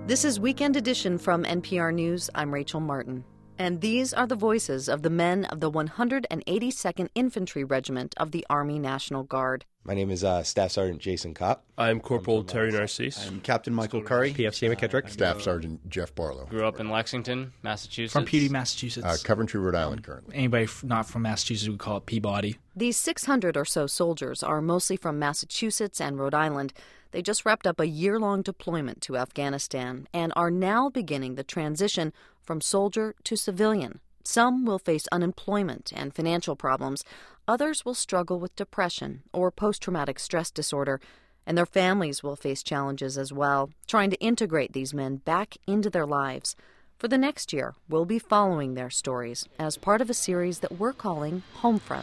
This is Weekend Edition from NPR News. I'm Rachel Martin. And these are the voices of the men of the 182nd Infantry Regiment of the Army National Guard. My name is Staff Sergeant Jason Kopp. I'm Corporal Terry Narcisse. I'm Captain Michael Curry. PFC McKittrick. Staff Sergeant Jeff Barlow. Grew up in Lexington, Massachusetts. From Peabody, Massachusetts. Coventry, Rhode Island currently. Anybody not from Massachusetts would call it Peabody. These 600 or so soldiers are mostly from Massachusetts and Rhode Island. They just wrapped up a year-long deployment to Afghanistan and are now beginning the transition from soldier to civilian. Some will face unemployment and financial problems. Others will struggle with depression or post-traumatic stress disorder. And their families will face challenges as well, trying to integrate these men back into their lives. For the next year, we'll be following their stories as part of a series that we're calling Homefront.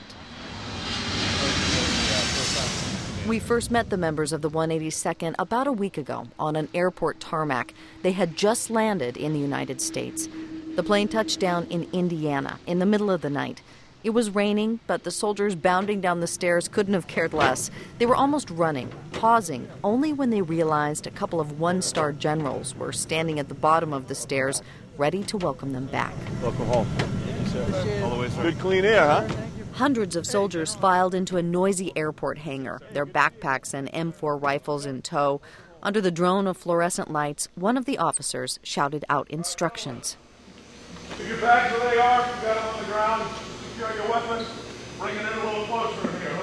We first met the members of the 182nd about a week ago on an airport tarmac. They had just landed in the United States. The plane touched down in Indiana in the middle of the night. It was raining, but the soldiers bounding down the stairs couldn't have cared less. They were almost running, pausing, only when they realized a couple of one-star generals were standing at the bottom of the stairs, ready to welcome them back. Welcome home. All the way, sir. Good clean air, huh? Hundreds of soldiers filed into a noisy airport hangar, their backpacks and M4 rifles in tow. Under the drone of fluorescent lights, one of the officers shouted out instructions. If your bags where they are, you've got them on the ground, secure your weapons, bring it in a little closer here.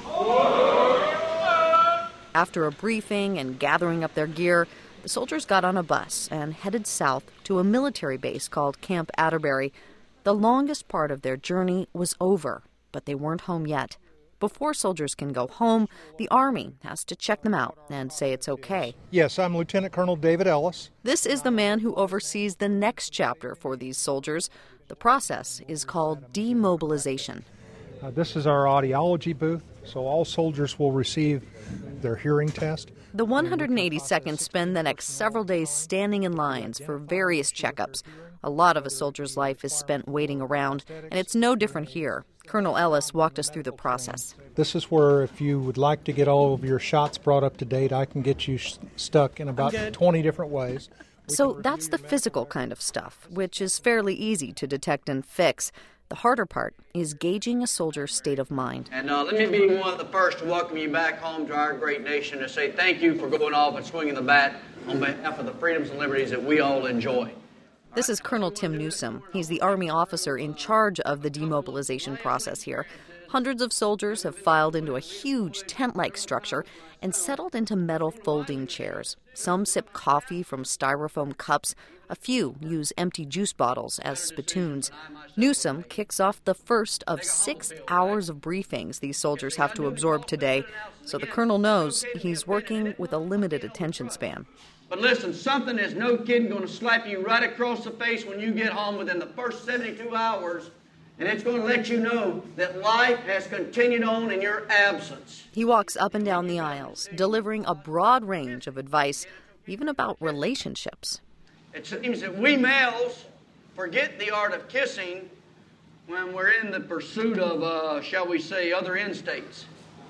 After a briefing and gathering up their gear, the soldiers got on a bus and headed south to a military base called Camp Atterbury. The longest part of their journey was over, but they weren't home yet. Before soldiers can go home, the Army has to check them out and say it's okay. Yes, I'm Lieutenant Colonel David Ellis. This is the man who oversees the next chapter for these soldiers. The process is called demobilization. This is our audiology booth, so all soldiers will receive their hearing test. The 182nd spend the next several days standing in lines for various checkups. A lot of a soldier's life is spent waiting around, and it's no different here. Colonel Ellis walked us through the process. This is where if you would like to get all of your shots brought up to date, I can get you stuck in about 20 different ways. So that's the physical kind of stuff, which is fairly easy to detect and fix. The harder part is gauging a soldier's state of mind. And let me be one of the first to welcome you back home to our great nation and say thank you for going off and swinging the bat on behalf of the freedoms and liberties that we all enjoy. This is Colonel Tim Newsom. He's the Army officer in charge of the demobilization process here. Hundreds of soldiers have filed into a huge tent-like structure and settled into metal folding chairs. Some sip coffee from styrofoam cups. A few use empty juice bottles as spittoons. Newsom kicks off the first of 6 hours of briefings these soldiers have to absorb today, so the colonel knows he's working with a limited attention span. But listen, something is no kidding going to slap you right across the face when you get home within the first 72 hours, and it's going to let you know that life has continued on in your absence. He walks up and down the aisles, delivering a broad range of advice, even about relationships. It seems that we males forget the art of kissing when we're in the pursuit of, shall we say, other end states.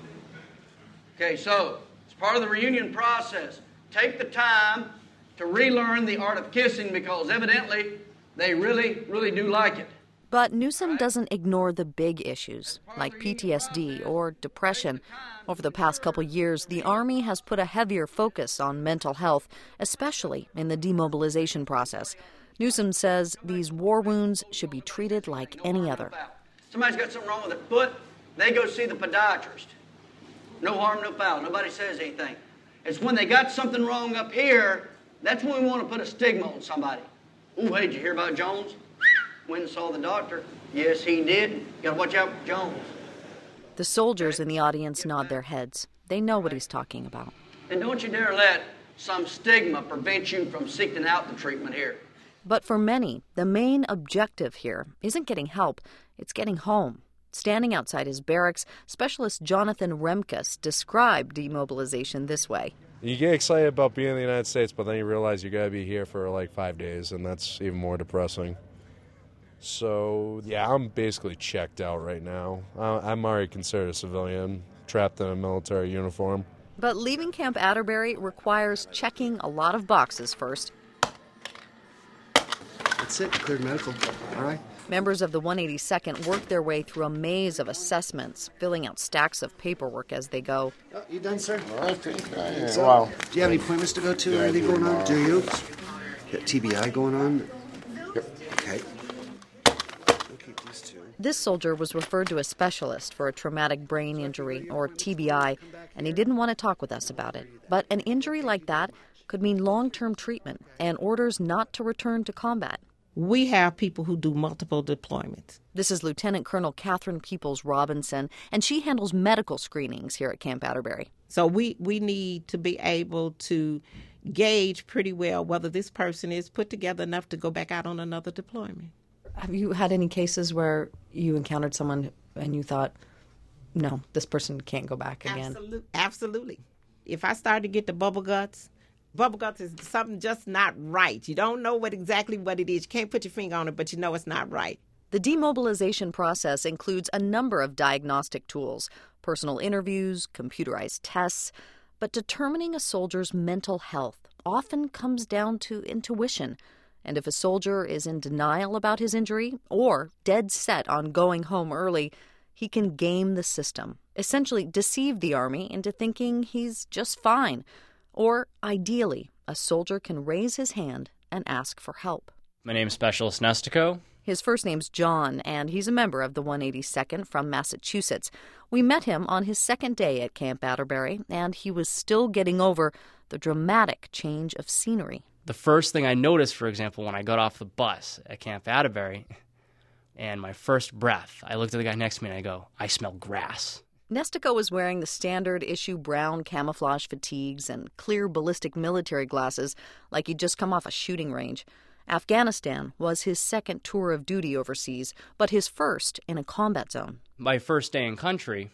Okay, so it's part of the reunion process. Take the time to relearn the art of kissing because evidently they really, really do like it. But Newsom doesn't ignore the big issues, like PTSD or depression. Over the past couple years, the Army has put a heavier focus on mental health, especially in the demobilization process. Newsom says these war wounds should be treated like any other. Somebody's got something wrong with their foot, they go see the podiatrist. No harm, no foul. Nobody says anything. It's when they got something wrong up here, that's when we want to put a stigma on somebody. Ooh, hey, did you hear about Jones? Went and saw the doctor. Yes, he did. You got to watch out for Jones. The soldiers in the audience nod their heads. They know what he's talking about. And don't you dare let some stigma prevent you from seeking out the treatment here. But for many, the main objective here isn't getting help, it's getting home. Standing outside his barracks, Specialist Jonathan Remkus described demobilization this way. You get excited about being in the United States, but then you realize you got to be here for like 5 days, and that's even more depressing. So, yeah, I'm basically checked out right now. I'm already considered a civilian, trapped in a military uniform. But leaving Camp Atterbury requires checking a lot of boxes first. That's it. Cleared medical. All right. Members of the 182nd work their way through a maze of assessments, filling out stacks of paperwork as they go. Oh, you done, sir? I think I am. So, Wow. do you have any appointments to go to or anything going on? Do you? Got TBI going on? Yep. Okay. We'll keep these two. This soldier was referred to a specialist for a traumatic brain injury, or TBI, and he didn't want to talk with us about it. But an injury like that could mean long-term treatment and orders not to return to combat. We have people who do multiple deployments. This is Lieutenant Colonel Catherine Peoples Robinson, and she handles medical screenings here at Camp Atterbury. So we need to be able to gauge pretty well whether this person is put together enough to go back out on another deployment. Have you had any cases where you encountered someone and you thought, no, this person can't go back again? Absolutely. If I start to get the bubble guts is something just not right. You don't know exactly what it is. You can't put your finger on it, but you know it's not right. The demobilization process includes a number of diagnostic tools, personal interviews, computerized tests, but determining a soldier's mental health often comes down to intuition. And if a soldier is in denial about his injury or dead set on going home early, he can game the system, essentially deceive the Army into thinking he's just fine. Or, ideally, a soldier can raise his hand and ask for help. My name's Specialist Nestico. His first name's John, and he's a member of the 182nd from Massachusetts. We met him on his second day at Camp Atterbury, and he was still getting over the dramatic change of scenery. The first thing I noticed, for example, when I got off the bus at Camp Atterbury, and my first breath, I looked at the guy next to me and I go, I smell grass. Nestico was wearing the standard issue brown camouflage fatigues and clear ballistic military glasses like he'd just come off a shooting range. Afghanistan was his second tour of duty overseas, but his first in a combat zone. My first day in country,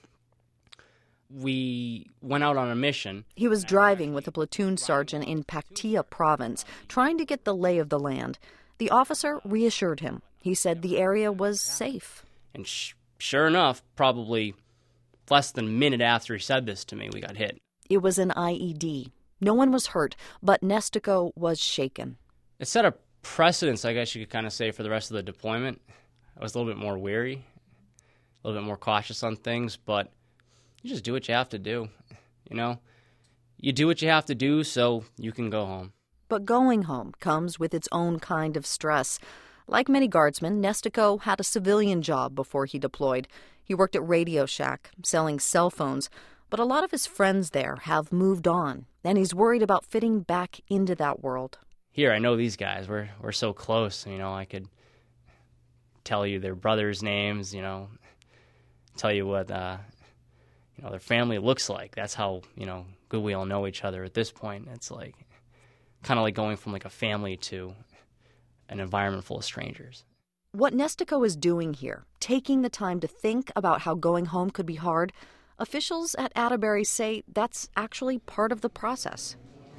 we went out on a mission. He was driving with a platoon sergeant in Paktia province, trying to get the lay of the land. The officer reassured him. He said the area was safe. And sure enough, probably less than a minute after he said this to me, we got hit. It was an IED. No one was hurt, but Nestico was shaken. It set a precedence, I guess you could kind of say, for the rest of the deployment. I was a little bit more wary, a little bit more cautious on things, but you just do what you have to do, you know? You do what you have to do so you can go home. But going home comes with its own kind of stress. Like many guardsmen, Nestico had a civilian job before he deployed. He worked at Radio Shack, selling cell phones, but a lot of his friends there have moved on, and he's worried about fitting back into that world. Here, I know these guys. We're so close, you know, I could tell you their brothers' names, you know, tell you what, you know, their family looks like. That's how, you know, good we all know each other at this point. It's like, kind of like going from like a family to an environment full of strangers. What Nestico is doing here, taking the time to think about how going home could be hard, officials at Atterbury say that's actually part of the process.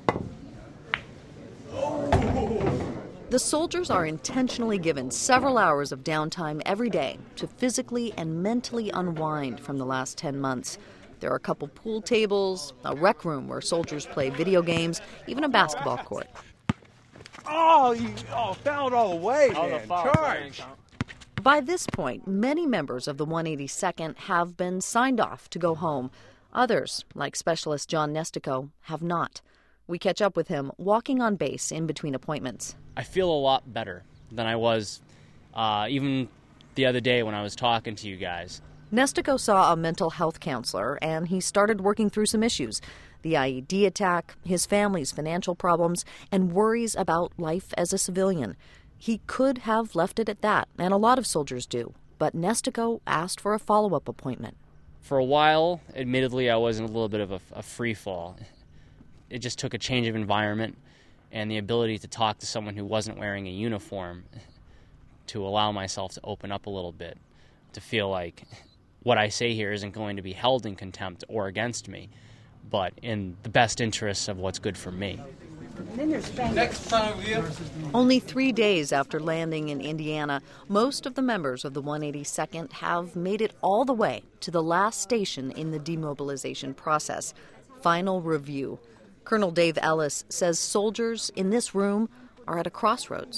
The soldiers are intentionally given several hours of downtime every day to physically and mentally unwind from the last 10 months. There are a couple pool tables, a rec room where soldiers play video games, even a basketball court. Oh, you fouled all the way, man. Charge! By this point, many members of the 182nd have been signed off to go home. Others, like Specialist John Nestico, have not. We catch up with him walking on base in between appointments. I feel a lot better than I was even the other day when I was talking to you guys. Nestico saw a mental health counselor, and he started working through some issues. The IED attack, his family's financial problems, and worries about life as a civilian. He could have left it at that, and a lot of soldiers do. But Nestico asked for a follow-up appointment. For a while, admittedly, I was in a little bit of a free fall. It just took a change of environment and the ability to talk to someone who wasn't wearing a uniform to allow myself to open up a little bit, to feel like what I say here isn't going to be held in contempt or against me, but in the best interests of what's good for me. Next time we Only 3 days after landing in Indiana, most of the members of the 182nd have made it all the way to the last station in the demobilization process, final review. Colonel Dave Ellis says soldiers in this room are at a crossroads.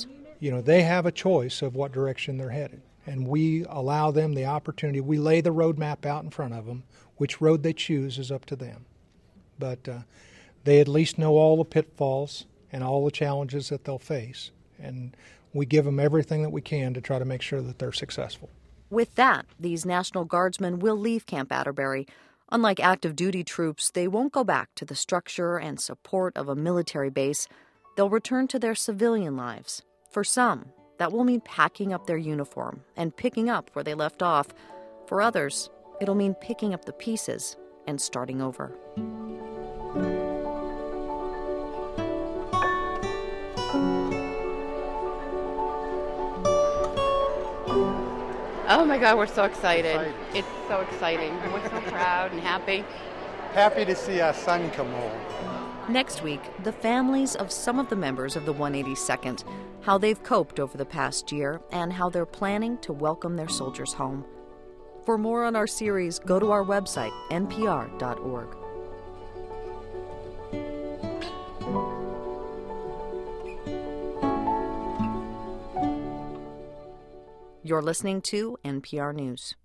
they have a choice of what direction they're headed. And we allow them the opportunity. We lay the road map out in front of them. Which road they choose is up to them. But they at least know all the pitfalls and all the challenges that they'll face. And we give them everything that we can to try to make sure that they're successful. With that, these National Guardsmen will leave Camp Atterbury. Unlike active duty troops, they won't go back to the structure and support of a military base. They'll return to their civilian lives. For some, that will mean packing up their uniform and picking up where they left off. For others, it'll mean picking up the pieces and starting over. Oh my God, we're so excited. It's so exciting. We're so proud and happy. Happy to see our son come home. Next week, the families of some of the members of the 182nd, how they've coped over the past year, and how they're planning to welcome their soldiers home. For more on our series, go to our website, npr.org. You're listening to NPR News.